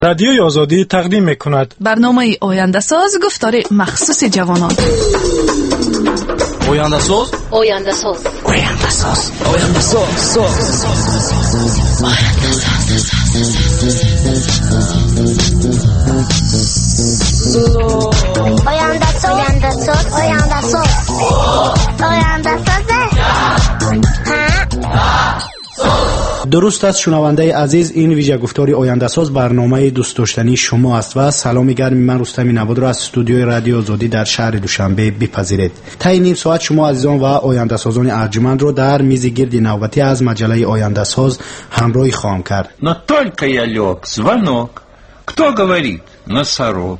رادیوی آزادی تقدیم می‌کند برنامه آینده ساز گفتار مخصوص جوانان. آینده ساز آینده ساز آینده ساز آینده ساز آینده ساز آینده ساز درست است شنونده عزیز، این ویژه گفتاری آینده ساز برنامه دوست داشتنی شما است و سلام گرم من رستم نواد را از استودیوی رادیو آزادی در شهر دوشنبه بپذیرید. تا نیم ساعت شما عزیزان و آینده سازان ارجمند رو در میز گرد نوبتی از مجله آینده ساز همراهی خواهم کرد. Но только я лег, звонок. Кто говорит? Носорог.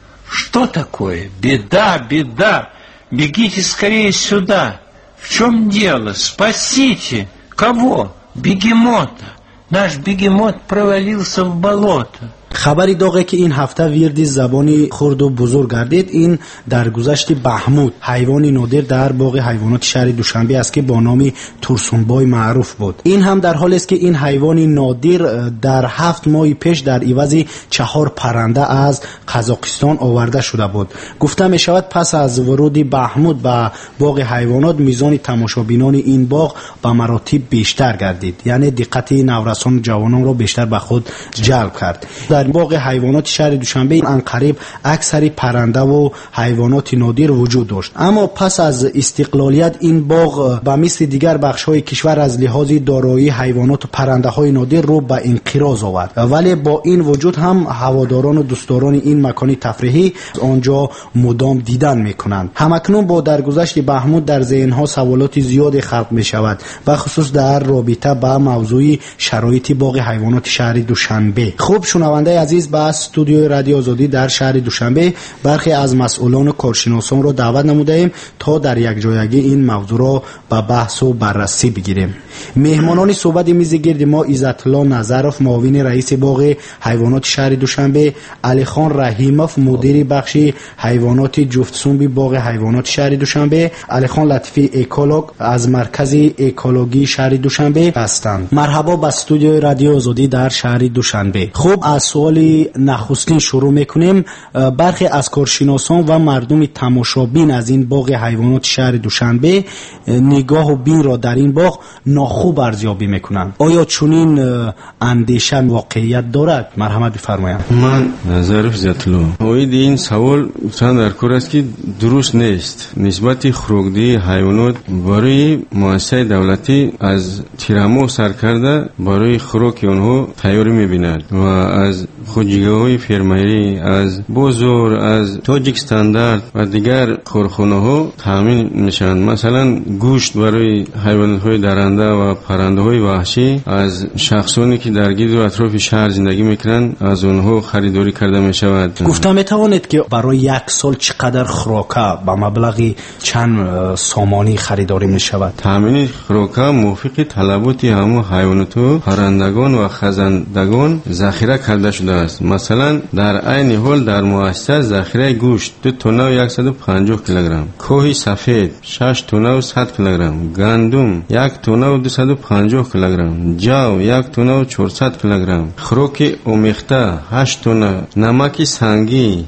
Что такое? Беда, беда. Бегите скорее сюда. В чем дело? Спасите. Кого? Бегемота. Наш бегемот провалился в болото. خبری داغه که این هفته ویردی زبانی خرد و بزرگ گردید. این درگذشت بهمود، حیوانی نادر در باغ حیوانات شهر دوشنبه است که با نام ترسونبای معروف بود. این هم در حالی است که این حیوانی نادر در 7 ماه پیش در عوض 4 پرنده از قزاقستان آورده شده بود. گفته می شود پس از ورود بهمود به باغ حیوانات میزان تماشابینان این باغ به مراتب بیشتر گردید، یعنی دقت نورسان جوانان را بیشتر به خود جلب کرد. در باغ حیوانات شهر دوشنبه انقریب اکثر پرنده و حیوانات نادر وجود داشت، اما پس از استقلالیت این باغ به مثل دیگر بخش‌های کشور از لحاظ دارایی حیوانات و پرنده‌های نادر رو به انقراض آورد. ولی با این وجود هم هواداران و دوستداران این مکان تفریحی آنجا مدام دیدن می‌کنند. همکنون با درگذشت بهمود در ذهن‌ها سوالات زیادی خلق می‌شود و خصوص در رابطه با موضوع شرایط باغ حیوانات شهر دوشنبه. خوب شنونده عزیز، به استودیوی رادیو آزادی در شهر دوشنبه برخی از مسئولان و کارشناسان را دعوت نموده‌ایم تا در یک جایگی این موضوع را به بحث و بررسی بگیریم. مهمانان صحبت میز گرد ما عزت الله نظرف، معاون رئیس باغ حیوانات شهر دوشنبه، علی خان رحیموف، مدیر بخش حیوانات جفت‌سنبی باغ حیوانات شهر دوشنبه، علی خان لطفی اکولوگ از مرکز اکولوژی شهر دوشنبه هستند. مرحبا به استودیوی رادیو آزادی در شهر دوشنبه. خوب، از سوال نخستین شروع میکنیم. برخی از کارشناسان و مردم تماشابین از این باغ حیوانات شهر دوشنبه نگاه و بین را در این باغ ناخوب ارزیابی میکنند. آیا چنین اندیشه واقعیت دارد؟ مرحمت بفرمایید. من نظرف زیتلو اوید این سوال چند در کار است که درست نیست. نسبت خوراکدهی حیوانات برای مؤسسه دولتی از تیرامو سر کرده برای خوراک آنها تیاری میبیند و از خودجویی فرمایی از بازار از تاجیک استاندارد و دیگر کارخانه ها تامین میشن. مثلا گوشت برای حیوانات های درنده و پرنده های وحشی از شخصانی که در گرد و اطراف شهر زندگی میکنند از اونها خریداری کرده میشود. گفتم میتوانید که برای یک سال چقدر خوراک به مبلغ چند سامانی خریداری میشود؟ تامین خوراک موافق طلبات همه حیوانات و پرندگان و خزندگان ذخیره کرده شده است. مثلا در عین حال در مؤسسه ذخیره گوشت 2 تن و 150 کیلوگرم، کوهی سفید 6 تن و 100 کیلوگرم، گندم 1 تن و 250 کیلوگرم، جو 1 تن و 400 کیلوگرم، خوراک آمیخته 8 تن، نمک سنگی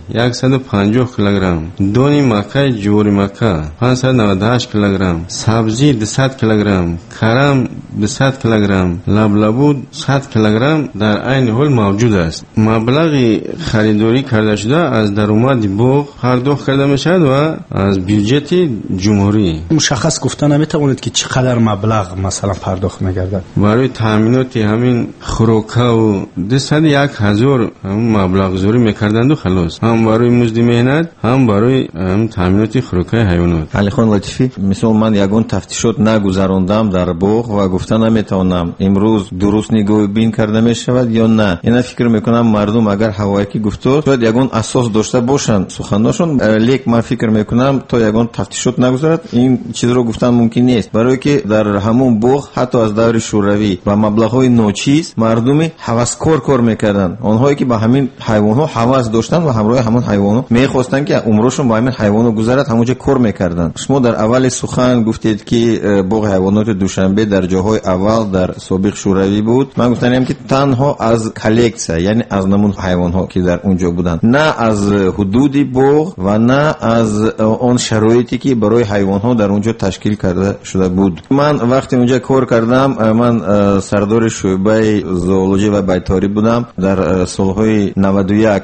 150 کیلوگرم، دانی مکه جوری مکه 598 کیلوگرم، سبزی 200 کیلوگرم، کرم 200 کیلوگرم، لبلبود 100 کیلوگرم در عین حال موجود است. مبلغ خریداری کرده شده از درآمد باغ پرداخت کرده میشد و از بودجت جمهوری. مشخص گفتن نمیتوانید که چقدر مبلغ مثلا پرداخت میگردد برای تامینات همین خوراک و 201,000 هم مبلغ گذاری میکردند و خلاص، هم برای مزد مهنت هم برای هم تامینات خوراک حیوانات. علی خان لطفی، مثلا من یگان تفتیشات نگذراندم در باغ و گفتن نمیتونم امروز درست نگاه بین کرده میشود یا نه. اینا فکر میکنم مردم اگر حقایقی گفتار شاید یگان اساس داشته باشن سخنانشون، لیک من فکر میکنم تا یگان تفتیشات نگذارد این چیز رو گفتن ممکن نیست، برای که در همون باغ حتی از دور شوروی و مبلغ‌های ناچیز مردم هوسکار کار میکردن، آنهایی که به همین حیوانات هوس داشتن و همراه همون حیوانات میخواستن که عمرشون با همین حیوانات گذرد همونجا کار میکردن. شما در اول سخن گفتید که باغ حیوانات دوشنبه در جاهای اول در سابق شوروی بود. من گفتم که تنها از کلکسیا یعنی از نمون حیوان‌ها که در اونجا بودند، نه از حدود باغ و نه از اون شرایطی که برای حیوان‌ها در اونجا تشکیل کرده شده بود. من وقتی اونجا کار کردم، من سردار شعبه زوولوژی و بیطاری بودم در سالهای 91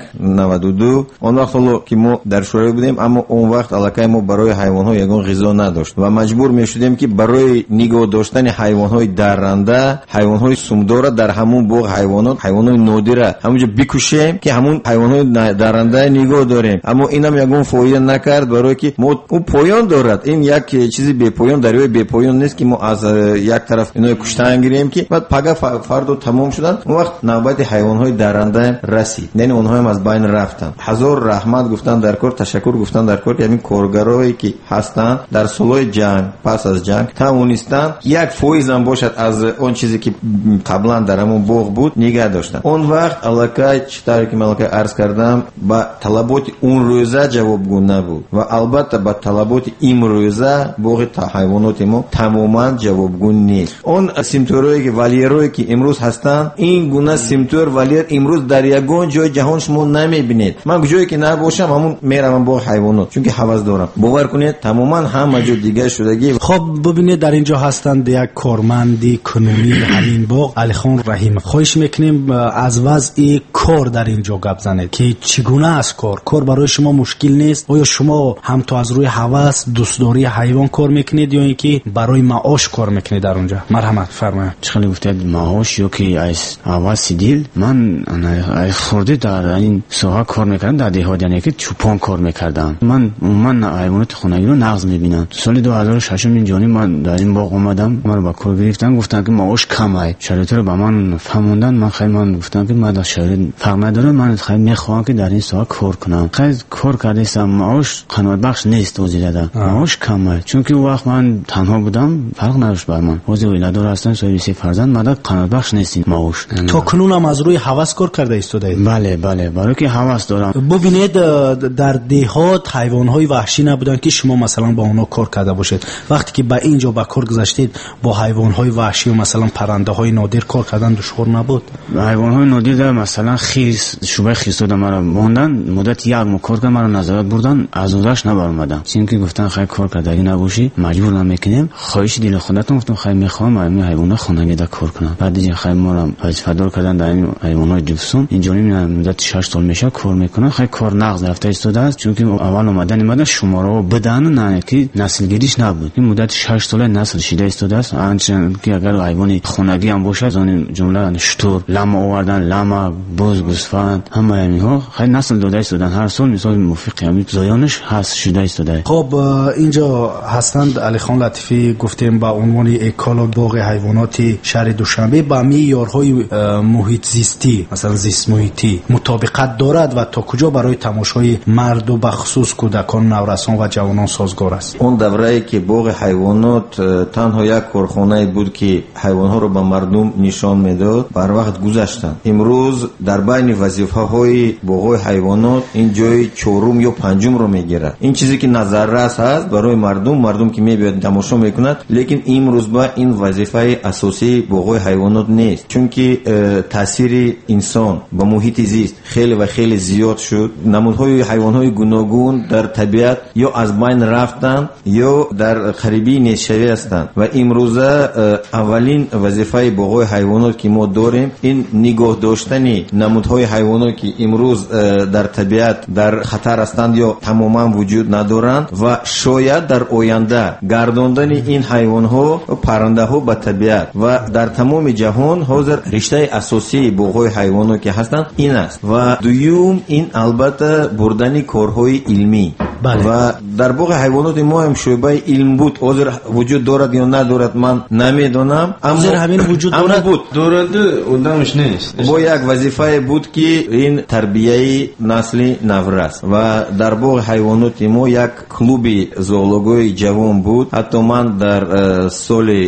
92. اون وقت که ما در شورای بودیم، اما اون وقت الکی ما برای حیوان‌ها یگان غذا نداشت و مجبور می‌شدیم که برای نگاه داشتن حیوان‌های درنده، حیوان‌های سومدار در همون باغ حیوانات نادره همونجا بکشیم که همون حیوانات درنده نگاه داریم. اما اینم یگان فایده نکرد، برای که ما اون پایان دارد. این یک چیزی بی پایان، دریای بی پایان نیست که ما از یک طرف اینا کشتن گیریم که بعد پگاه فردا تمام شدن. اون وقت نوبت حیوانات درنده رسید، یعنی اونها هم از بین رفتن. هزار رحمت گفتن در کار، تشکر گفتن در کار که همین کارگرایی که هستن در سالهای جنگ، پس از جنگ توانستن یک فایز هم باشد از اون چیزی که قبلا در همون باغ بود نگه داشتن. اون وقت الکی چطوری که من عرض کردم با طلبات اون روزه جوابگو نبود و البته با طلبات امروزه باغ حیوانات ما تماما جوابگو نیست. اون سیمتورایی که والیرایی که امروز هستن، این گونه سیمتور والیر امروز در یگان جای جهان شما نمیبینید. من جایی که نباشم همون میرم باغ حیوانات، چون که هوس دارم. باور کنید تماما همه جا دیگه شدگی. خب ببینید در اینجا هستند یک کارمندی کنونی همین باغ، علی خان رحیم. خواهش میکنیم از وضع کار در اینجا گپ زنید که چگونه است کار برای شما مشکل نیست؟ آیا شما هم تو از روی هوس دوستداری حیوان کار میکنید یا اینکه برای معاش کار میکنید در اونجا؟ مرحمت فرمایید. چخلی گفتید معاش یا که از هوس دیل؟ من خورده در این ساحه کار میکردم، در دهات، یعنی که چوپان کار میکردم. من حیوانات خانگی رو نغز میبینم. سال 2006 اینجانی من در این باغ اومدم، من رو با کار گرفتن، گفتن که معاش کمه. شرایط رو با من فهموندن. من خیلی گفتم که من در شرایط فرق نداره، من خیلی میخوام که در این ساحه کار کنم. خیلی کار کردم، معاش قناعت بخش نیست توزیع معاش کمه، چون که اون وقت من تنها بودم، فرق نداشت بر من. واسه ولادت هستن، صاحب 3 فرزند، مدد قناعت بخش نیست معاش. تا کنون هم از روی هوس کار کرده ایستادید؟ بله برای که هوس دارم. ببینید در دهات حیوانات وحشی نبودن که شما مثلا با اونا کار کرده باشید. وقتی که به اینجا با کار گذاشتید با حیوانات وحشی و مثلا پرنده های نادر کار کردن دشوار نبود؟ حیوانات نادر مثلا خیس، شوبه خیس دادن مرا موندن، مدت یک کار کردن، مرا نظارت بردن، از اونجاش نبرآمدم. چون که گفتن خیلی کار کردگی نباشی، مجبور نمیکنیم. خواهش دل خودتون گفتم خیلی میخوام این حیوانات خانگی دا کار کنم. بعد دیگه خیلی ما رو فدار کردن در این حیوانات دوستم. اینجوری مدت 6 سال میشه کار میکنم. خیلی کار نغز رفته ایستاده است، چون که اول اومدن شماره رو بدن، نه که نسل گیریش نبود. این مدت 6 سال نسل شیده ایستاده است. آنچه که اگر حیوانی خانگی هم باشه، از اون جمله شتر، لام آوردن، لام، بز، گوسفند، همه اینها خیلی نسل داده ایستادن. هر سال مثال موافق همین زایانش هست شده ایستاده. خب اینجا هستند علی خان لطیفی، گفتیم با عنوان اکولوگ باغ حیوانات شهر دوشنبه با معیارهای محیط زیستی، مثلا زیست محیطی مطابقت دارد و تا کجا برای تماشای مرد و بخصوص کودکان، نورسان و جوانان سازگار است؟ اون دوره‌ای که باغ حیوانات تنها یک کارخانه بود که حیوانات رو به مردم نشان میداد، بر وقت گذشتن. امروز در بین وظیفه‌های باغ حیوانات این جای 4 یا 5 رو میگیره. این چیزی که نظر رس هست برای مردم که میبینن تماشا میکنند، لیکن امروز با این وظیفه اساسی باغ حیوانات نیست، چون که تاثیر انسان با محیط زیست خیلی زیاد شد. نمودهای حیوانات گوناگون در طبیعت یا از بین رفتن یا در قریبی نیشوی هستند و امروزه اولین وظیفه باغ حیوانات که ما داریم این نگاه داشتن نمودهای حیوانات که امروز در طبیعت در خطر هستند یا تماما وجود ندارند و شاید در آینده گرداندن این حیوانها و پرنده ها به طبیعت و در تمام جهان حاضر رشته اساسی باغ حیوانات که هستند این است. و دوم این البته بردن کارهای علمی. بله. و در باغ حیوانات ما هم شعبه علم بود، حاضر وجود دارد یا ندارد من نمیدونم، اما همین وجود دارد اونمش نیست. با یک وظیفه بود که این تربیه نسل نورست و در باغ حیوانات ما یک کلوب زوولوژی جوان بود. حتی من در سال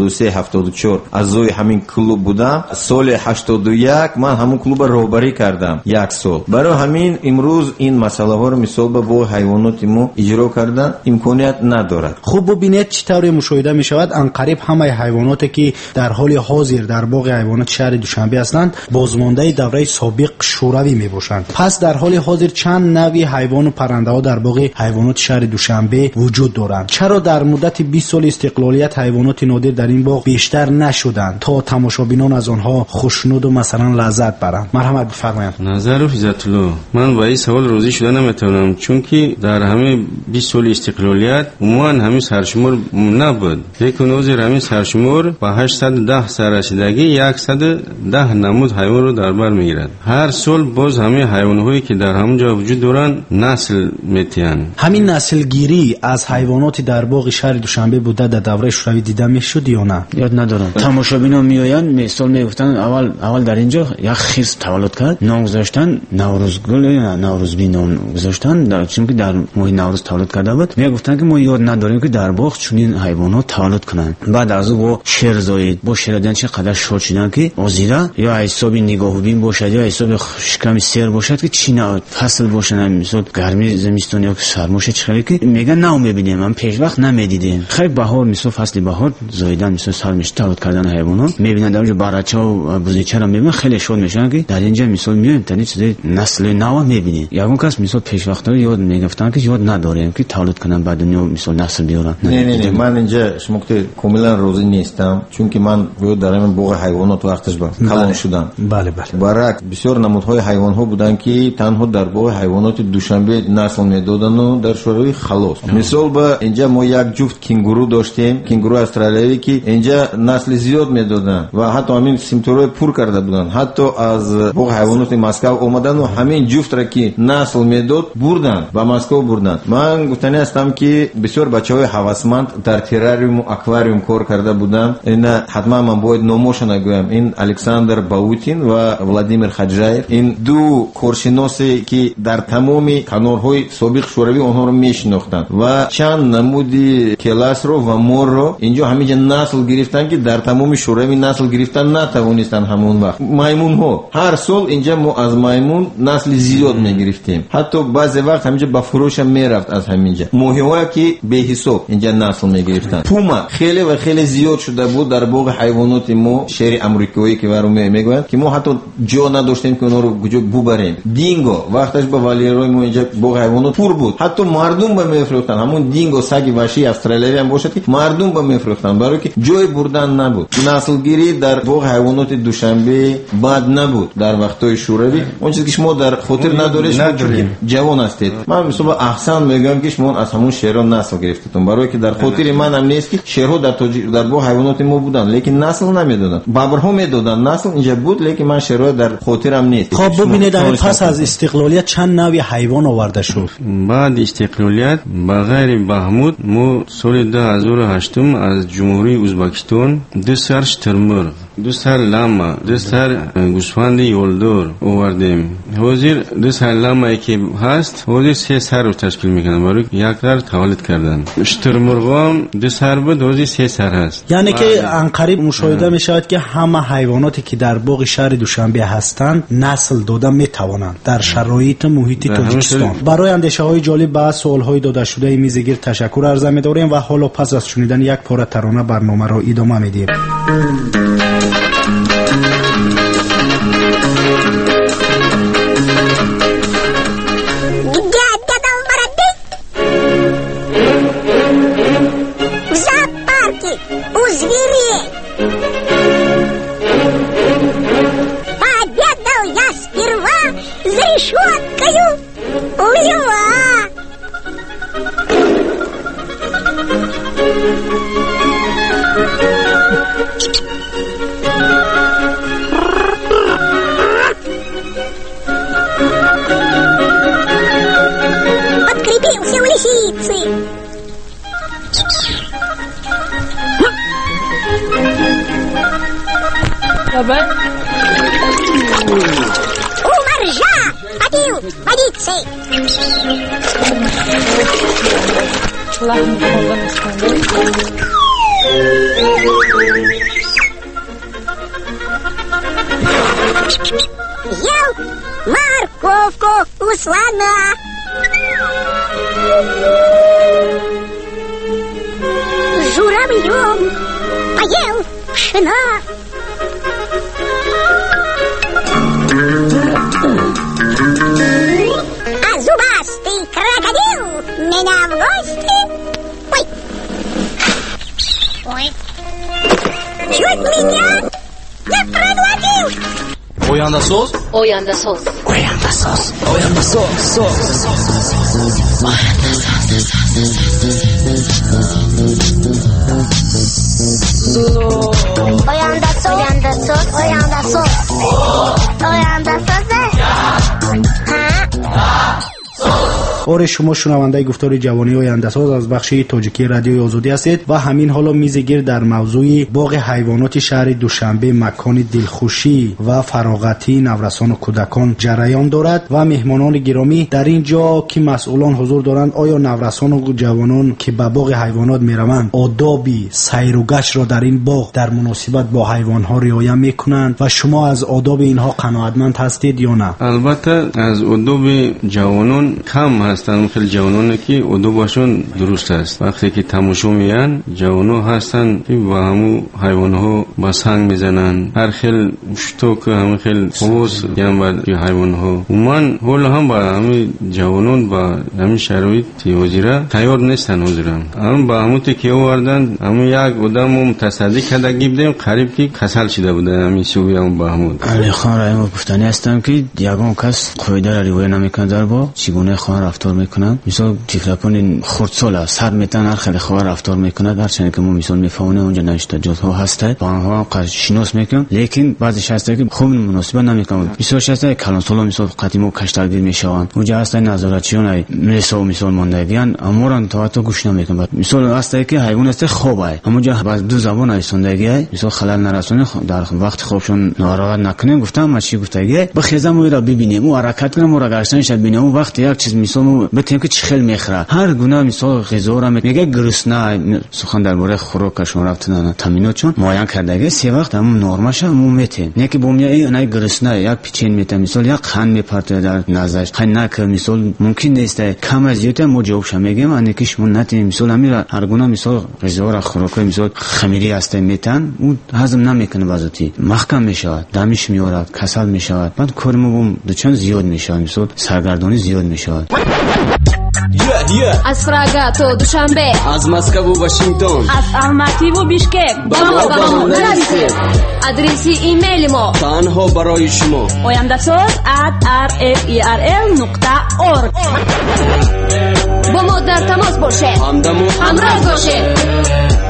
73-74 اعضای همین کلوب بودم. سال 81 من همون کلوب رو رهبری کردم 1 سال. برای همین امروز این مسئله ها رو مثال به باغ حیوانات حیوانات ما اجرا کردن امکانیت ندارد. خوب ببینید چطور مشاهده می شود انقریب همه حیواناتی که در حال حاضر در باغ حیوانات شهر دوشنبه هستند بازمانده دوره سابق شوروی می باشند. پس در حال حاضر چند نوع حیوان و پرنده ها در باغ حیوانات شهر دوشنبه وجود دارند. چرا در مدت 20 سال استقلالیت حیوانات نادر در این باغ بیشتر نشدند تا تماشابینان از آنها خوشنود و مثلا لذت برند؟ مرحمت بفرمایید. نظر عزت الله، من با این سوال راضی شدن نمیتونم، چون که در همه 20 سال استقلالیت عموما همین سرشمار نبود، لیکن وزیر همین سرشمار با 810 سر رسیدگی 110 نمود حیوان رو در بر میگیرد. هر سال باز همه حیوانایی که در همونجا وجود دارن نسل میتین. همین نسل گیری از حیوانات در باغ شهر دوشنبه بوده در دوره شوروی دیده میشد یا نه؟ یاد ندارم. تماشابینا میآیند مثال میگفتن اول در اینجا یک خیز تولد کرد، نام گذاشتن نوروزگل یا نوروزبی نام گذاشتن، چون که در ماه نوروز تولد کرده بود. میگفتن که ما یاد نداریم که در باغ چنین حیوانات تولد کنند. بعد از او با شیر زاید با شیر دیدن چقدر شاد شدن که آزیرا یا حساب نگاه بین باشد یا حساب شکم سیر باشد که چی نه فصل باشه، مثلا گرمی زمستون یا سرما چه که میگن نه میبینیم، من پیش وقت نمیدیدیم. خیلی بهار مثلا فصل بهار زایدن مثلا سرمش تولد کردن حیوانات میبینن، در اونجا بارچا و بوزیچه را میبینن، خیلی شاد میشن که در اینجا مثلا میایم تا چیز نسل نو میبینیم. یکم کس مثلا پیش وقت یاد میگفتن که یاد نداریم که تولد کنن بعد دنیا مثلا نسل بیارن. نه من اینجا شما که کاملا راضی نیستم، چون که من یاد دارم باغ حیوانات وقتش با کلان شدم. بله برعکس بسیار نمودهای حیوان ها بودن که تنها در باغ حیوانات دوشنبه نسل میدادن و در شوروی خلاص. مثال با اینجا ما یک جفت کنگورو داشتیم، کنگورو استرالیایی که اینجا نسل زیاد میدادن و حتی همین سیمتورای پر کرده بودن. حتی از باغ حیوانات مسکو اومدن و همین جفت را که نسل میداد بردن و مسکو بردن. من گفتنی هستم که بسیار بچهای هوسمند در تراریوم و اکواریوم کار کرده بودن. این حتما من باید نامش نگویم، این الکساندر باوتین و ولادیمیر خاجاєв، این دو کارشناسی که در تمام کانالهای سابق شوروی آنها رو میشناختند و چند نمودی کلاس رو و مور رو اینجا همینجا نسل گرفتن که در تمام شوروی نسل گرفتن نتوانستن. همون وقت میمون ها هر سال اینجا ما از میمون نسل زیاد میگرفتیم، حتی بعضی وقت همینجا با فروش میرفت از همینجا. موهی‌ها که به حساب اینجا نسل میگرفتن. پوما خیلی و خیلی زیاد شده بود در باغ حیوانات ما شهر امریکایی که برام میگویند که ما حتی جا نداشتیم که اونا رو کجا ببریم. دینگو وقتش با والیروی ما اینجا باغ حیوانات پر بود، حتی مردم با میفروختن. همون دینگو سگ وحشی استرالیایی هم باشد که مردم با میفروختن، برای که جای بردن نبود. نسلگیری در باغ حیوانات دوشنبه بد نبود در وقتای شوروی. اون چیزی که شما در خاطر ندارید جوان هستید. من مثلا احسان میگم که شما از همون شهرها نسل گرفتید، برای که در خاطر من هم نیست که شهرها در باغ حیوانات ما بودن لیکن نسل نمیدادن. بابرها میدادن نسل اینجا بود، لیکن من شهرها در خاطرم نیست. خب ببینید پس از استقلالیت چند نوع حیوان آورده شد. بعد استقلالیت بغیر بهمود ما سال 2008 از جمهوری ازبکستان 2 سر شترمرغ، 2 سر لاما، 2 سر گوسفند یولدار آوردیم. حاضر 2 سر لاما که هست حاضر 3 سر رو تشکیل میکنن، برای یک سر تولد کردن. شترمرغ 2 سر بود، حاضر 3 سر هست. یعنی که انقریب مشاهده میشود که همه حیواناتی که در باغ شهر دوشنبه هستند نسل دادن میتوانند در شرایط محیط تاجیکستان. برای اندیشه های جالب و سوال های داده شده میزگیر تشکر عرض می‌داریم و حالا پس از شنیدن یک پاره ترانه برنامه را ادامه میدیم. Умаржа! Ходил водиться! Ел морковку у слона, Журавлем поел пшена. А зубастый крокодил меня в гости. Ой. Ой. Чуть меня не проглотил. Oyanda soz. Oyanda soz. Oyanda soz. Oyanda soz. Oyanda soz. Oyanda soz. Oyanda soz. Oyanda soz. آره شما شنونده گفتار جوانی آینده ساز از بخش تاجیکی رادیوی آزادی هستید و همین حالا میز گیر در موضوع باغ حیوانات شهر دوشنبه مکان دلخوشی و فراغتی نورسان و کودکان جریان دارد و مهمانان گرامی در اینجا که مسئولان حضور دارند آیا نورسان و جوانان که به باغ حیوانات میروند آداب سیر و گشت را در این باغ در مناسبت با حیوان ها رعایت میکنند و شما از آداب اینها قناعتمند هستید یا نه؟ البته از آداب جوانان کم هستن، خیلی جوانان که آدابشون درست است. وقتی که تماشا میان جوانان هستن که با همو حیوان ها با سنگ میزنن، هر خیل شتوک همه خیل خواست گیم با حیوان ها. من حال هم با همه جوانان با همه شرایط وزیره تیار نیستن حضورم. هم با همو که آوردن همو یک آدم متصدی کرده گیبدیم قریب که کسل شده بوده همین سوی هم با همو. علی خان رای ما گفتنی هستم که یگان کس قاعده را روایت نمیکنه در با چگونه خان رفتار میکنن. مثلا تیفلکان خردسال سر میتن هر خیلی خواه رفتار میکنه در چنین که ما مثلا میفهمونه اونجا نشته جزها هسته با آنها قرش شناس میکنم لیکن بعضی هسته که خوب مناسبت نمیکنم. مثلا هسته کلان سالا مثلا قدیمو کشتارگیر میشوند اونجا هسته نظارتچیان مثلا ماندگیان اموران تو گوش نمیکنن. مثلا هسته که حیوان هسته خوبه اونجا باز دو زبان ایستندگی مثلا خلل نرسونه در وقت خوبشون ناراحت نکنیم. گفتم ما چی گفتگی بخیزم او را ببینیم او حرکت کنم او را گشتن شد ببینیم اون وقت یک چیز مثلا بتیم که چه خیلی میخره هر گونه مثلا غذا را میگه گرسنه سخن درباره خوراکشون رفتن تامینات چون معاین کردگی سه وقت همون نرمش هم میتیم نه که بوم نه گرسنه یک پیچین میتیم مثلا یک خند میپرته در نزدش خند نکه مثلا ممکن نیست کم از زیاد ما جوابش میگیم ان کیش من نتیم مثلا همین هر گونه مثلا غذا را خوراک مثلا خمیری است میتن اون هضم نمیکنه بعضی محکم میشه دمش میاره کسل میشه بعد کارمون بوم دوچن زیاد میشه مثلا سرگردانی زیاد میشه. از پراگا تا دوشنبه از مسکو و واشنگتن از الماتی و بیشکک با ما نرسید. ادرسی ایمیل ما تنها برای شما oyandasoz@rferl.org با ما در تماس باشید همراه باشید.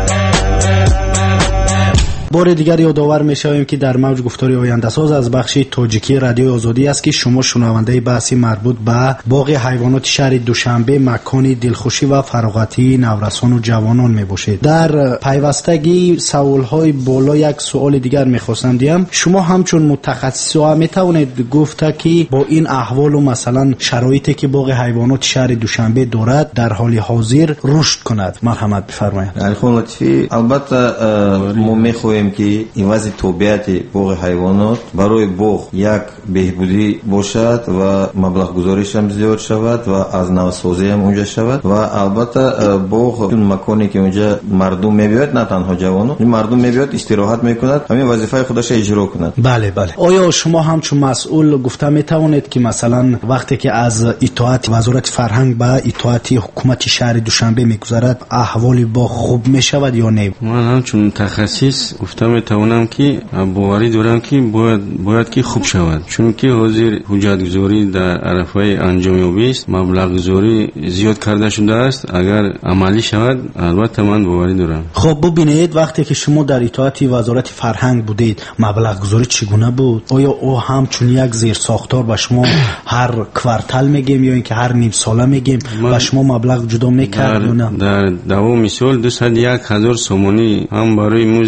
بار دیگر یادآور میشویم که در موج گفتاری آینده ساز از بخش تاجیکی رادیو آزادی است که شما شنونده بحثی مربوط به باغ حیوانات شهر دوشنبه مکان دلخوشی و فراغتی نورسان و جوانان میباشید. در پیوستگی سوالهای بالا یک سوال دیگر میخواستم دیم شما همچون متخصص میتوانید گفته که با این احوال و مثلا شرایطی که باغ حیوانات شهر دوشنبه دارد در حال حاضر رشد کند. مرحمت بفرمایید. البته ما میخواهیم که این وضع طبیعت باغ حیوانات برای باغ یک بهبودی باشد و مبلغ گذاریش هم زیاد شود و از نوسازی هم اونجا شود و البته باغ اون مکانی که اونجا مردم میبیاد نه تنها جوانان این مردم میبیاد استراحت میکند همین وظیفه خودش اجرا کند. بله. آیا شما همچون مسئول گفته میتوانید که مثلا وقتی که از اطاعت وزارت فرهنگ به اطاعت حکومت شهر دوشنبه میگذرد احوال باغ خوب میشود یا نه؟ من همچون متخصص گفتم میتونم که باوری دارم که باید که خوب شود چون که حاضر حجت گذاری در عرفه انجام یابی است مبلغ گذاری زیاد کرده شده است اگر عملی شود البته من باوری دارم. خب ببینید وقتی که شما در اطاعت وزارت فرهنگ بودید مبلغ گذاری چگونه بود؟ آیا او همچون یک زیر ساختار به شما هر کوارتال میگیم یا اینکه هر نیم ساله میگیم به شما مبلغ جدا میکرد یا نه؟ در دوام مثال 201,000 سومانی هم برای مزد مهنت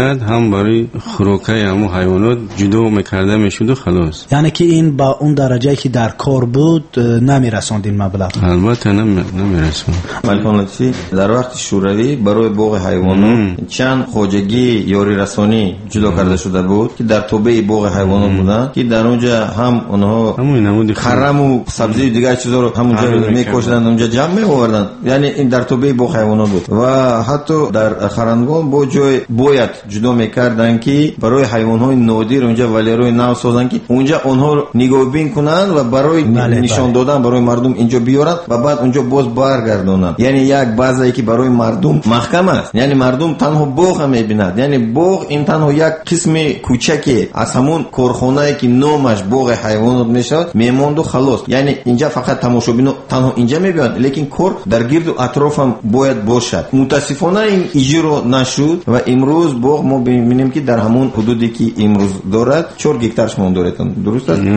میکرد هم برای خوراکای همون حیوانات جدا میکرده میشد و خلاص. یعنی که این با اون درجه که در کار بود نمیرساند این مبلغ؟ البته نمیرساند. ملکان لطفی در وقت شوروی برای باغ حیوانات چند خواجگی یاری رسانی جدا کرده شده بود که در توبه باغ حیوانات بودن که در اونجا هم اونها خرم و سبزی دیگر چیزا رو همونجا میکشیدن، اونجا جمع میآوردن. یعنی این در توبه باغ حیوانات بود و حتی در خرندگان با جای باید جدا میکردن که برای حیوانات نادر اونجا ولیروی نو سازن که اونجا اونها رو نگهبین کنن و برای نشان دادن برای مردم اینجا بیارن و بعد اونجا باز برگردونن. یعنی یک بازی که برای مردم محکم است، یعنی مردم تنها باغ میبیند، یعنی باغ این تنها یک قسم کوچکی از همون کارخانه‌ای که نامش باغ حیوانات میشد میموند و خلاص. یعنی اینجا فقط تماشابین تنها اینجا میبینند، لیکن کار در گرد و اطراف هم باید باشد. متاسفانه این اجرا نشد و امروز باغ ما ببینیم که در همون حدودی که امروز دارد 4 گکتارش مون دارد. درست است؟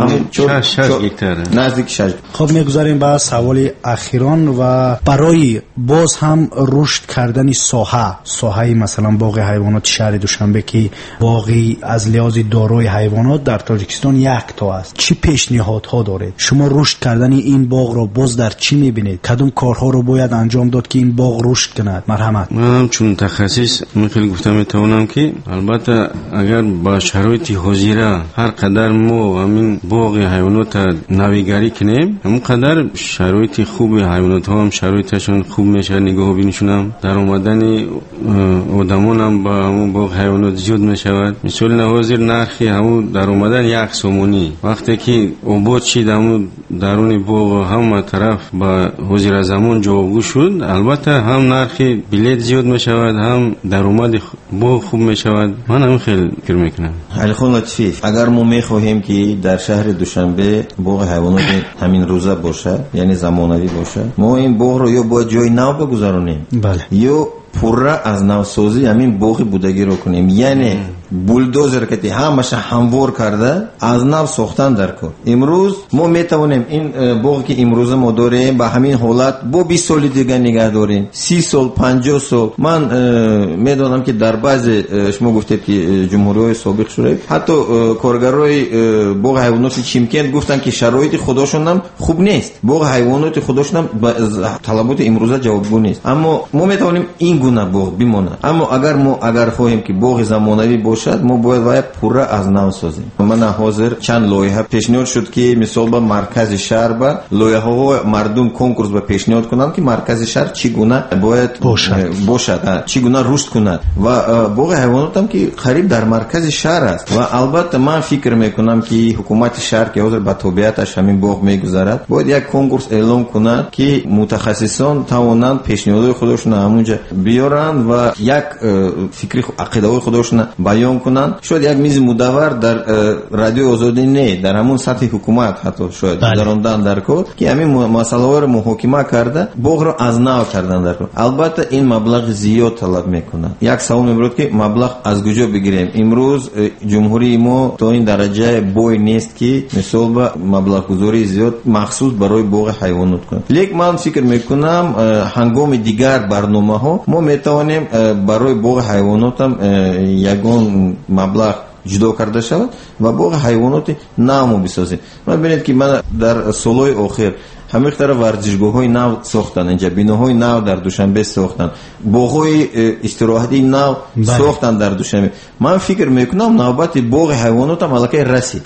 6 گکتار نزدیک 6. خب میگذاریم به سوال اخیران و برای باز هم رشد کردن ساحه مثلا باغ حیوانات شهر دوشنبه که باغی از لحاظ داروی حیوانات در تاجیکستان یک تا است، چی پیشنهادها دارید؟ شما رشد کردن این باغ رو باز در چی میبینید؟ کدوم کارها رو باید انجام داد که این باغ رشد کند؟ مرحمت. من چون متخصص خیلی گفتم میتونم که البته اگر با شرایط حاضره هر قدر ما همین باغ حیوانات نویگری کنیم همون قدر شرایط خوب حیوانات ها هم شرایطشون خوب میشه، نگاه بینشون هم در اومدن آدمان هم با همون باغ حیوانات زیاد میشود. مثال حاضر نرخی همون در اومدن 1 سومونی وقتی که عباد شد همون درون باغ هم طرف با حاضر زمان جوابگو شد، البته هم نرخی بلیت زیاد میشود هم در اومد باغ خوب میشود. من هم خیلی فکر میکنم. علی خان لطفی، اگر ما میخواهیم که در شهر دوشنبه باغ حیوانات همین روزه باشه یعنی زمانوی باشه، ما این باغ رو یا باید جای نو بگذارونیم یا پورا از نوسازی همین باغ بودگی رو کنیم. یعنی بولدوزر که همش هموار کرده از نو ساختن در کار. امروز ما میتونیم این باغ که امروز ما داریم با همین حالت با 20 سال دیگه نگه داریم، 30 سال 50 سال. من میدونم که در بعض شما گفتید که جمهوری‌های سابق شده حتی کارگرای باغ حیوانات چیمکند گفتن که شرایط خودشون هم خوب نیست، باغ حیوانات خودشون هم با طلبات امروزه جوابگو نیست. اما ما میتونیم این گونه باغ بمونه. اما اگر خواهیم که باغ زمانوی باشه ما باید پورا از نو سازیم. من حاضر چند لایحه پیشنهاد شد که مثلا با مرکز شهر با لایحه‌ها مردم کنکورس با پیشنهاد کنن که مرکز شهر چگونه باید باشد، چگونه رشد کند و باغ حیوانات هم که قریب در مرکز شهر است. و البته من فکر میکنم که حکومت شهر که حاضر به طبیعتش همین باغ میگذارد باید یک کنکورس اعلام کند که متخصصان توانند پیشنهادات خودشون همونجا بیارن و یک فکری عقیده خودشون بیان کنن. شاید یک میز مدور در رادیو آزادی نه در همون سطح حکومت حتی شاید دراندن در کار که همین مسئله ها رو محاکمه کرده باغ رو از نو کردن در کار. البته این مبلغ زیاد طلب میکنه. یک سوال میبرد که مبلغ از کجا بگیریم؟ امروز جمهوری ما تا این درجه بوی نیست که مثلا با مبلغ گذاری زیاد مخصوص برای باغ حیوانات کنه. لیکن من فکر میکنم هنگام دیگر برنامه ها ما میتوانیم برای باغ حیوانات هم یگان مبلغ جدا کرده شود و باغ حیوانات نو بسازیم. من ببینید که من در سالهای اخیر همه طرف ورزشگاه‌های نو ساختن، اینجا بیناهای نو در دوشنبه ساختن، باغ‌های استراحتی نو ساختن در دوشنبه. من فکر میکنم نوبت باغ حیوانات هم الکی رسید.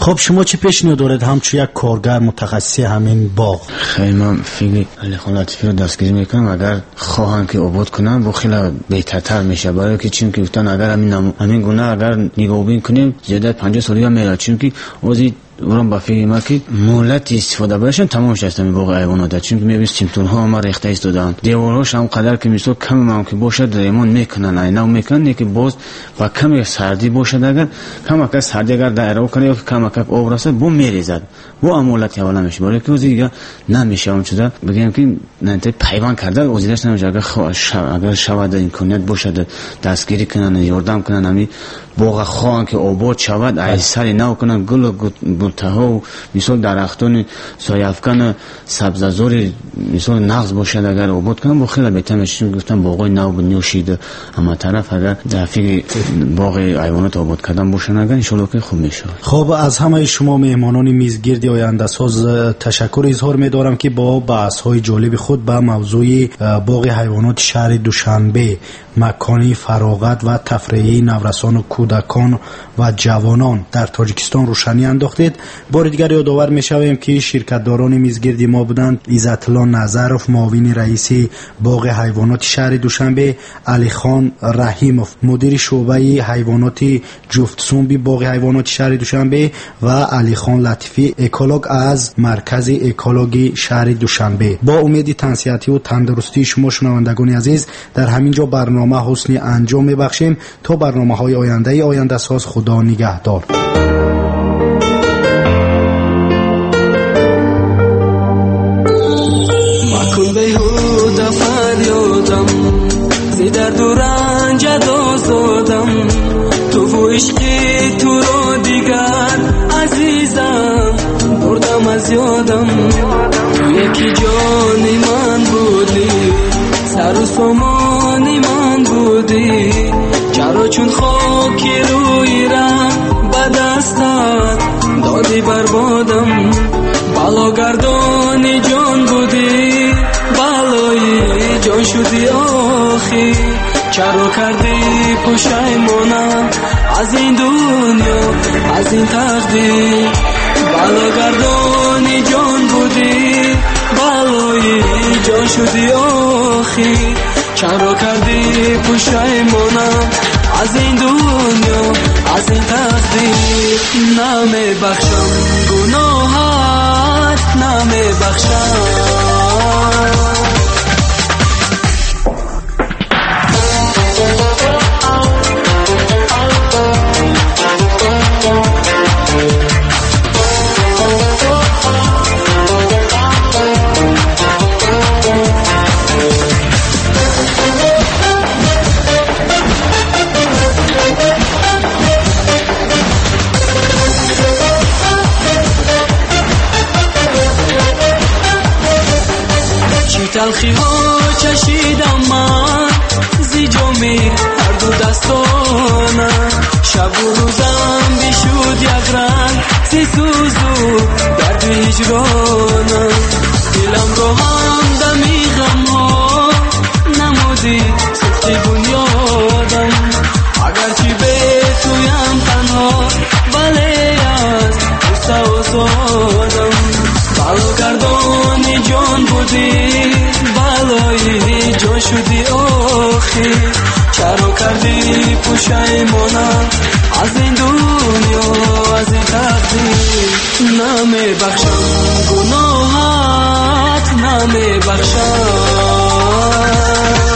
خب شما چه پیشنهاد دارید همچون یک کارگر متخصص همین باغ؟ خیلی من فکر علی خان لطیفی رو دستگیری میکنم، اگر خواهن که عبور کنن با خیلی بهترتر میشه، برای که چون که گفتن اگر همین گونه اگر نگاه بین کنیم زیاده 50 سالی هم میره، چون که اوزی ورم با فکر ما که مهلت استفاده باشن تمام شده می باغ حیوانات، چون که میبینید سیمتون ها ما ریخته ایستادن، دیوارهاش هم قدر که میسو کم هم که باشه درمان میکنن، اینا میکنن که باز با کم سردی باشه، اگر کم سردی اگر دایره کنه یا کم آب رسه بو میریزد، بو امولت اولا میشه، برای که اوزی دیگه نمیشه اون چیزا بگیم که نه پیوند کرده اوزیدش نمیشه، اگر شود امکانیت باشه دستگیری کنن یاردم کنن همین باغ خان که آباد شود، ایسری نو کنن، گل و بوته‌ها مثال درختان سایه‌افکن سبززاری مثال نغز باشد اگر آباد کنن با خیلی بهتر میشه. گفتم باغای نو بنیوشید اما طرف اگر دفعه باغ حیوانات آباد کردن باشن اگر ان شاءالله که خوب میشه. خب از همه شما مهمانان میزگرد آینده ساز تشکر اظهار می‌دارم که با بحث‌های جالب خود به موضوع باغ حیوانات شهر دوشنبه، مکانی فراغت و تفریحی نورسان و کودکان و جوانان در تاجیکستان روشنی انداختید. بار دیگر یادآور می‌شویم که شرکت‌داران میزگرد ما بودند عزت الله نظرов معاون رئیس باغ حیوانات شهر دوشنبه، علی خان رحیمov مدیر شعبه حیوانات جفت‌سنبی باغ حیوانات شهر دوشنبه و علی خان لطیفی اکولوگ از مرکز اکولوژی شهر دوشنبه. با امید تنصیحاتی و تندرستی شما شنوندگان عزیز در همین جا برنامه حسنی انجام می‌بخشیم. تا برنامه‌های آینده ساز، خدا نگهدار. مکن بیهوده فریادم زی درد و رنج آزادم، تو و عشقی تو رو دیگر عزیزم بردم از یادم، تو یکی جانی من بودی، سر و سامانی من بودی، چرا چون خاکی روی رم به دستت دادی بربادم، بلاگردانی جان بودی، بالای جان شدی آخی، چرا کردی پشیمانم از این دنیا از این تقدیر، بلاگردانی جان بودی، بالای جان شدی آخی، چرا کردی پشیمانم از این دنیا از این تقدیر، نمیبخشم گناهت نمیبخشم. تلخی ها چشیدم من زی جامی هر دو دستانم، شب و روزم بیشود یک رنگ زی سوزو درد هجرانم، دلم رو هم دمی غم ها نمودی سختی بنیادم، اگرچه به تویم تنها ولی از دوست آزادم، بلاگردانی جان بودی، بالای جان شدی آخی، چرا کردی پشیمانم از این دنیا از این تقدیر، نمیبخشم گناهت نمیبخشم.